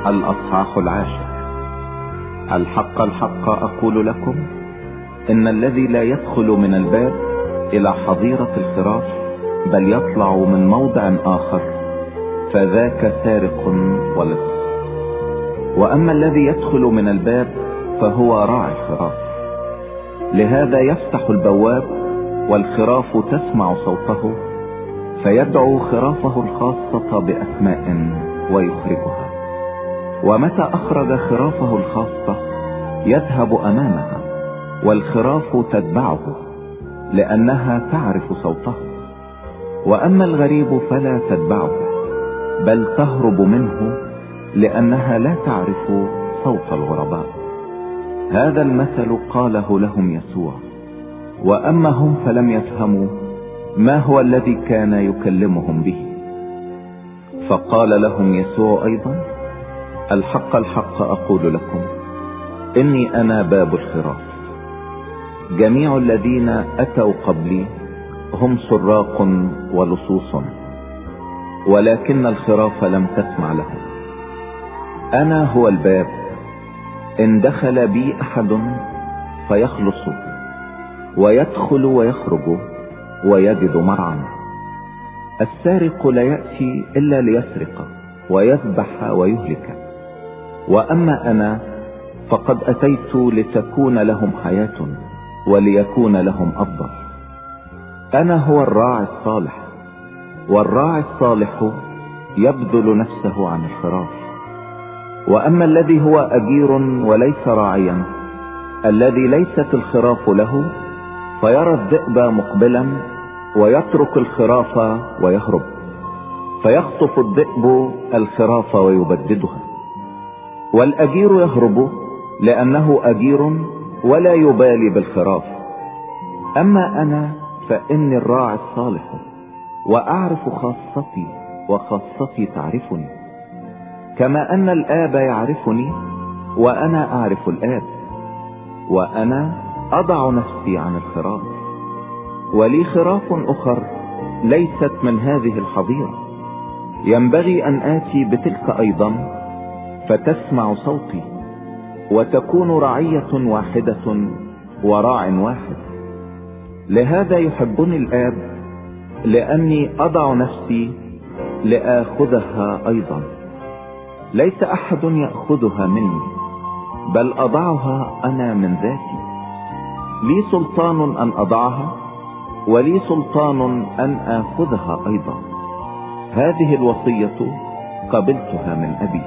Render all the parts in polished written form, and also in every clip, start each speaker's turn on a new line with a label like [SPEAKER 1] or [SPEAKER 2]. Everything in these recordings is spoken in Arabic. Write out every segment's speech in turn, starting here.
[SPEAKER 1] الأصحاح 10. الحق الحق أقول لكم إن الذي لا يدخل من الباب إلى حظيرة الخراف بل يطلع من موضع آخر فذاك سارق ولص. وأما الذي يدخل من الباب فهو راعي الخراف. لهذا يفتح البواب والخراف تسمع صوته فيدعو خرافه الخاصة بأسماء ويخرجها. ومتى أخرج خرافه الخاصة يذهب أمامها والخراف تتبعه لأنها تعرف صوته. وأما الغريب فلا تتبعه بل تهرب منه لأنها لا تعرف صوت الغرباء. هذا المثل قاله لهم يسوع، وأما هم فلم يفهموا ما هو الذي كان يكلمهم به. فقال لهم يسوع أيضا: الحق الحق أقول لكم إني أنا باب الخراف. جميع الذين أتوا قبلي هم سراق ولصوص، ولكن الخراف لم تسمع لهم. أنا هو الباب، إن دخل بي أحد فيخلص ويدخل ويخرج ويجد مرعا. السارق لا يأتي إلا ليسرق ويذبح ويهلك، وأما أنا فقد أتيت لتكون لهم حياة وليكون لهم أفضل. أنا هو الراعي الصالح، والراعي الصالح يبذل نفسه عن الخراف. وأما الذي هو أجير وليس راعيا، الذي ليست الخراف له، فيرى الذئب مقبلا ويترك الخراف ويهرب، فيخطف الذئب الخراف ويبددها. والأجير يهرب لأنه أجير ولا يبالي بالخراف. أما أنا فإني الراعي الصالح، وأعرف خاصتي وخاصتي تعرفني، كما أن الآب يعرفني وأنا أعرف الآب، وأنا أضع نفسي عن الخراف. ولي خراف أخر ليست من هذه الحظيرة، ينبغي أن آتي بتلك أيضا فتسمع صوتي، وتكون رعية واحدة وراع واحد. لهذا يحبني الآب، لأني أضع نفسي لآخذها أيضا. ليس أحد يأخذها مني، بل أضعها أنا من ذاتي. لي سلطان أن أضعها، ولي سلطان أن آخذها أيضا. هذه الوصية قبلتها من أبي.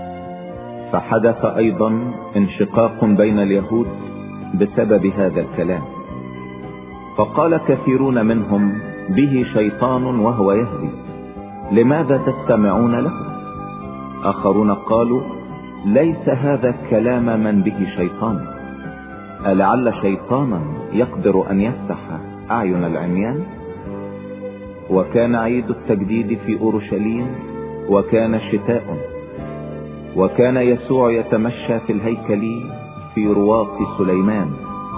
[SPEAKER 1] فحدث أيضا انشقاق بين اليهود بسبب هذا الكلام، فقال كثيرون منهم: به شيطان وهو يهدي، لماذا تستمعون له؟ آخرون قالوا: ليس هذا كلام من به شيطان، ألعل شيطانا يقدر أن يفتح أعين العميان؟ وكان عيد التجديد في أورشليم، وكان شتاء، وكان يسوع يتمشى في الهيكل في رواق سليمان،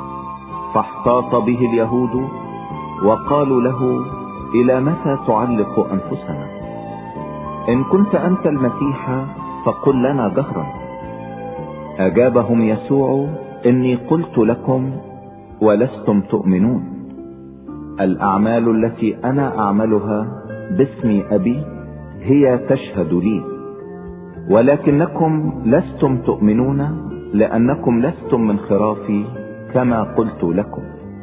[SPEAKER 1] فاحتاط به اليهود وقالوا له: إلى متى تعلق أنفسنا؟ إن كنت أنت المسيح فقل لنا جهرا. أجابهم يسوع: إني قلت لكم ولستم تؤمنون. الأعمال التي أنا أعملها باسم أبي هي تشهد لي، ولكنكم لستم تؤمنون لأنكم لستم من خرافي كما قلت لكم.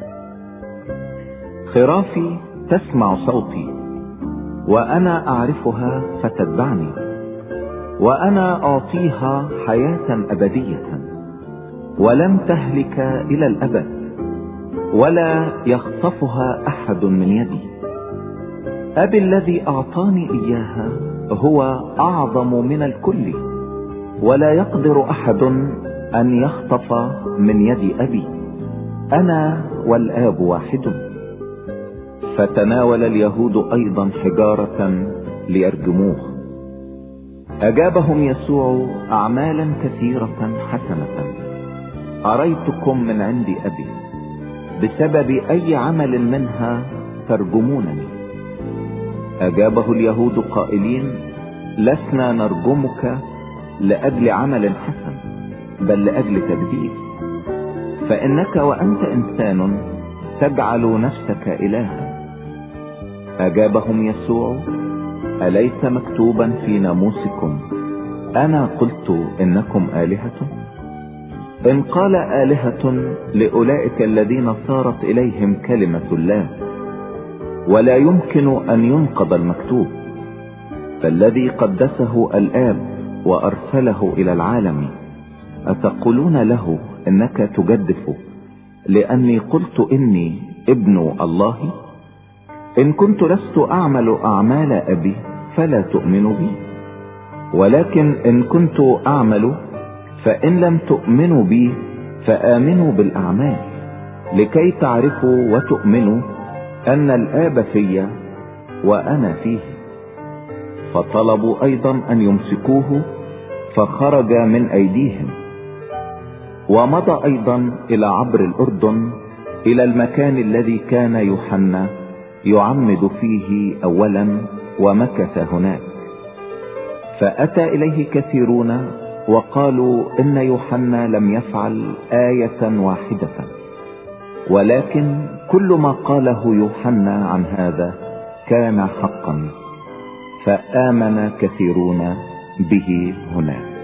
[SPEAKER 1] خرافي تسمع صوتي، وأنا أعرفها فتتبعني، وأنا أعطيها حياة أبدية ولم تهلك إلى الأبد، ولا يخطفها أحد من يدي. أبي الذي أعطاني إياها هو أعظم من الكل، ولا يقدر أحد أن يخطف من يد أبي. أنا والآب واحد. فتناول اليهود أيضا حجارة ليرجموه. أجابهم يسوع: أعمالا كثيرة حسنة أريتكم من عند أبي، بسبب أي عمل منها ترجمونني؟ أجابه اليهود قائلين: لسنا نرجمك لأجل عمل حسن، بل لأجل تجديد. فإنك وأنت إنسان تجعل نفسك إلها. أجابهم يسوع: أليس مكتوبا في ناموسكم أنا قلت إنكم آلهة؟ إن قال آلهة لأولئك الذين صارت إليهم كلمة الله، ولا يمكن أن ينقض المكتوب. فالذي قدسه الآب وأرسله إلى العالم أتقولون له إنك تجدف لأني قلت إني ابن الله؟ إن كنت لست أعمل أعمال أبي فلا تؤمنوا بي، ولكن إن كنت أعمل فإن لم تؤمنوا بي فآمنوا بالأعمال، لكي تعرفوا وتؤمنوا أن الآب في وأنا فيه. فطلبوا أيضا أن يمسكوه، فخرج من أيديهم، ومضى أيضا إلى عبر الأردن إلى المكان الذي كان يوحنا يعمد فيه أولا، ومكث هناك. فأتى إليه كثيرون وقالوا إن يوحنا لم يفعل آية واحدة، ولكن كل ما قاله يوحنا عن هذا كان حقا، فآمن كثيرون به هناك.